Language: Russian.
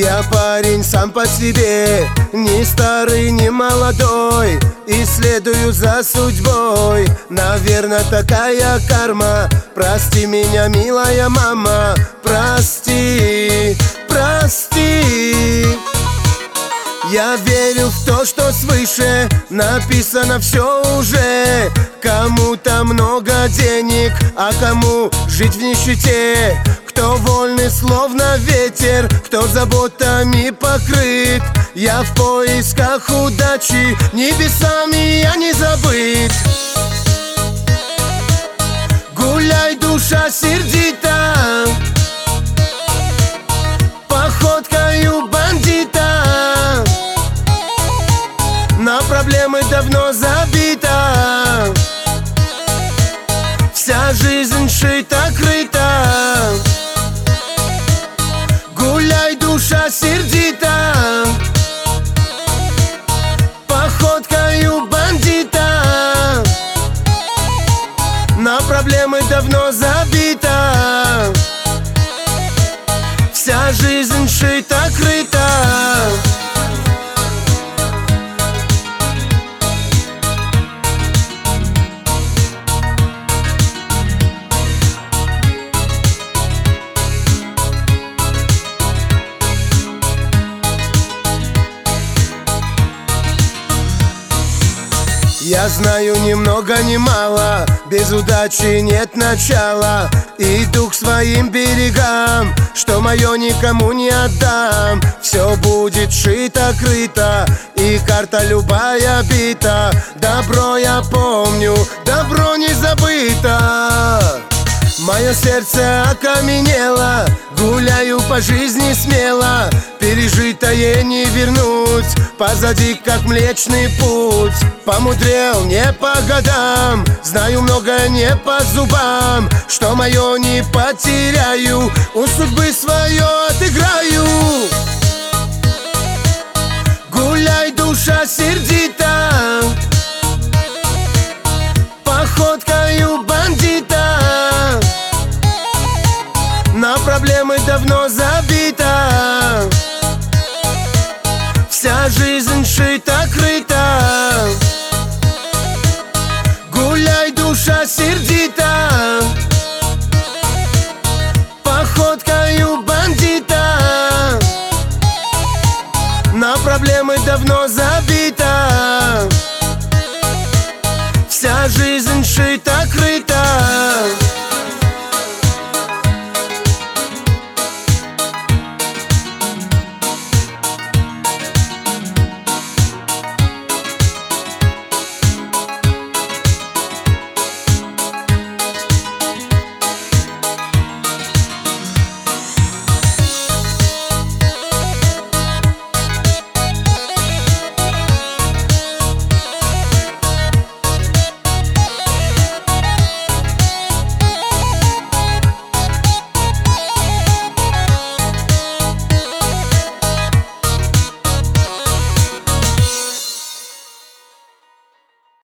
Я парень сам по себе, ни старый, ни молодой, и следую за судьбой. Наверное, такая карма. Прости меня, милая мама, прости, прости. Я верю в то, что свыше написано все уже. Кому-то много денег, а кому жить в нищете. Кто вольный, словно ветер, кто заботами покрыт. Я в поисках удачи, небесами я не забыт. Гуляй, душа сердита, походкою бандита. На проблемы давно забита, вся жизнь шита-крыта. Гуляй, душа сердита, походкою бандита. На проблемы давно забита, вся жизнь шита-крыта. Я знаю ни много ни мало, без удачи нет начала. Иду к своим берегам, что мое никому не отдам. Все будет шито-крыто, и карта любая бита. Добро я помню, добро не забыто. Мое сердце окаменело, гуляю по жизни смело. Пережитое не вернуть, позади как Млечный Путь. Помудрел не по годам, знаю много не по зубам. Что мое не потеряю, у судьбы свое отыграю. Гуляй, душа сердита, походкою бандита. На проблемы давно забита, вся жизнь шита-крыта. Гуляй, душа сердита, походкою бандита. На проблемы давно забита, вся жизнь шита-крыта.